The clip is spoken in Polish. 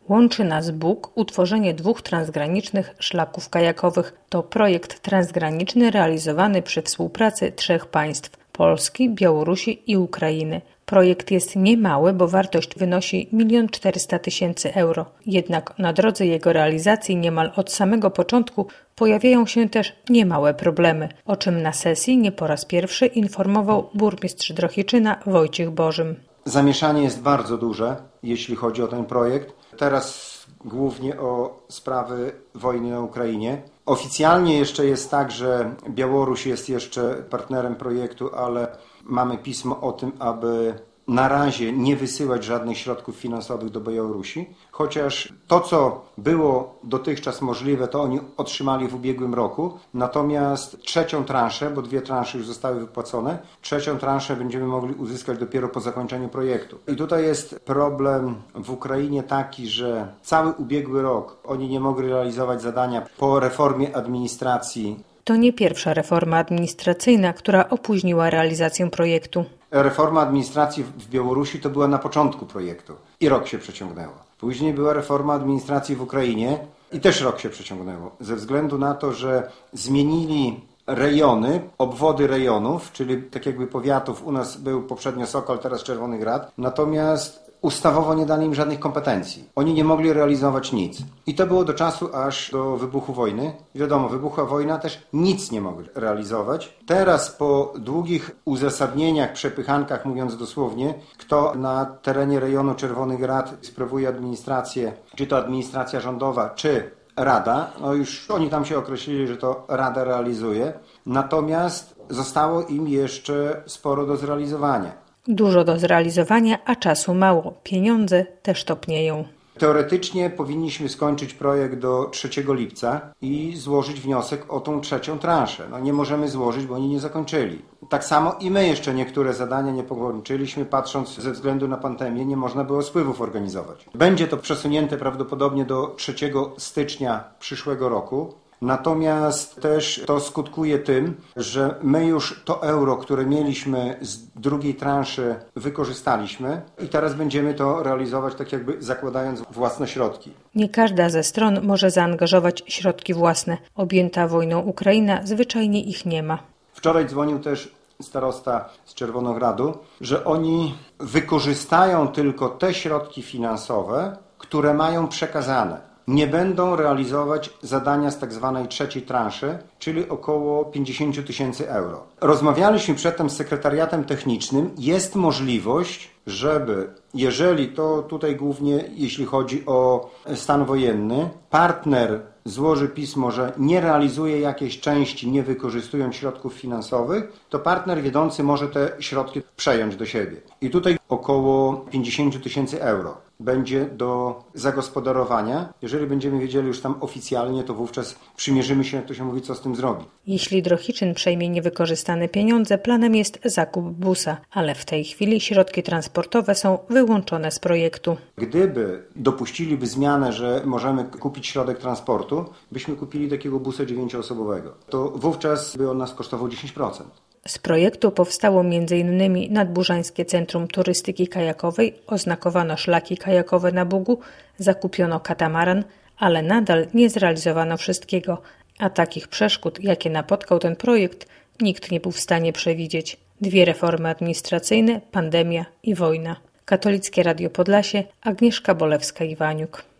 Łączy nas Bóg, utworzenie 2 transgranicznych szlaków kajakowych. To projekt transgraniczny realizowany przy współpracy 3 państw – Polski, Białorusi i Ukrainy. Projekt jest niemały, bo wartość wynosi 1 400 000 euro. Jednak na drodze jego realizacji niemal od samego początku pojawiają się też niemałe problemy, o czym na sesji nie po raz pierwszy informował burmistrz Drohiczyna Wojciech Bożym. Zamieszanie jest bardzo duże, jeśli chodzi o ten projekt. Teraz głównie o sprawy wojny na Ukrainie. Oficjalnie jeszcze jest tak, że Białoruś jest jeszcze partnerem projektu, ale mamy pismo o tym, aby na razie nie wysyłać żadnych środków finansowych do Białorusi, chociaż to, co było dotychczas możliwe, to oni otrzymali w ubiegłym roku, natomiast 3. transzę, bo 2 transze już zostały wypłacone, 3. transzę będziemy mogli uzyskać dopiero po zakończeniu projektu. I tutaj jest problem w Ukrainie taki, że cały ubiegły rok oni nie mogli realizować zadania po reformie administracji. To nie pierwsza reforma administracyjna, która opóźniła realizację projektu. Reforma administracji w Białorusi to była na początku projektu i rok się przeciągnęło. Później była reforma administracji w Ukrainie i też rok się przeciągnęło. Ze względu na to, że zmienili rejony, obwody rejonów, czyli tak jakby powiatów. U nas był poprzednio Sokol, teraz Czerwony Grad. Natomiast ustawowo nie dali im żadnych kompetencji. Oni nie mogli realizować nic. I to było do czasu aż do wybuchu wojny. Wiadomo, wybuchła wojna, też nic nie mogli realizować. Teraz po długich uzasadnieniach, przepychankach, mówiąc dosłownie, kto na terenie rejonu Czerwony Grad sprawuje administrację, czy to administracja rządowa, czy Rada, no już oni tam się określili, że to Rada realizuje. Natomiast zostało im jeszcze sporo do zrealizowania. Dużo do zrealizowania, a czasu mało. Pieniądze też topnieją. Teoretycznie powinniśmy skończyć projekt do 3 lipca i złożyć wniosek o tą 3. transzę. No nie możemy złożyć, bo oni nie zakończyli. Tak samo i my jeszcze niektóre zadania nie pokończyliśmy, patrząc ze względu na pandemię, nie można było spływów organizować. Będzie to przesunięte prawdopodobnie do 3 stycznia przyszłego roku. Natomiast też to skutkuje tym, że my już to euro, które mieliśmy z 2. transzy, wykorzystaliśmy i teraz będziemy to realizować tak jakby zakładając własne środki. Nie każda ze stron może zaangażować środki własne. Objęta wojną Ukraina zwyczajnie ich nie ma. Wczoraj dzwonił też starosta z Czerwonogradu, że oni wykorzystają tylko te środki finansowe, które mają przekazane. Nie będą realizować zadania z tak zwanej 3. transzy, czyli około 50 000 euro. Rozmawialiśmy przedtem z sekretariatem technicznym. Jest możliwość, żeby, jeżeli to tutaj głównie jeśli chodzi o stan wojenny, partner złoży pismo, że nie realizuje jakiejś części, nie wykorzystując środków finansowych, to partner wiodący może te środki przejąć do siebie. I tutaj około 50 000 euro będzie do zagospodarowania. Jeżeli będziemy wiedzieli już tam oficjalnie, to wówczas przymierzymy się, jak to się mówi, co z tym zrobić. Jeśli Drohiczyn przejmie niewykorzystane pieniądze, planem jest zakup busa, ale w tej chwili środki transportowe są wyłączone z projektu. Gdyby dopuściliby zmianę, że możemy kupić środek transportu, byśmy kupili takiego busa 9-osobowego. To wówczas by on nas kosztował 10%. Z projektu powstało m.in. Nadburzańskie Centrum Turystyki Kajakowej, oznakowano szlaki kajakowe na Bugu, zakupiono katamaran, ale nadal nie zrealizowano wszystkiego, a takich przeszkód, jakie napotkał ten projekt, nikt nie był w stanie przewidzieć. 2 reformy administracyjne, pandemia i wojna. Katolickie Radio Podlasie, Agnieszka Bolewska-Iwaniuk.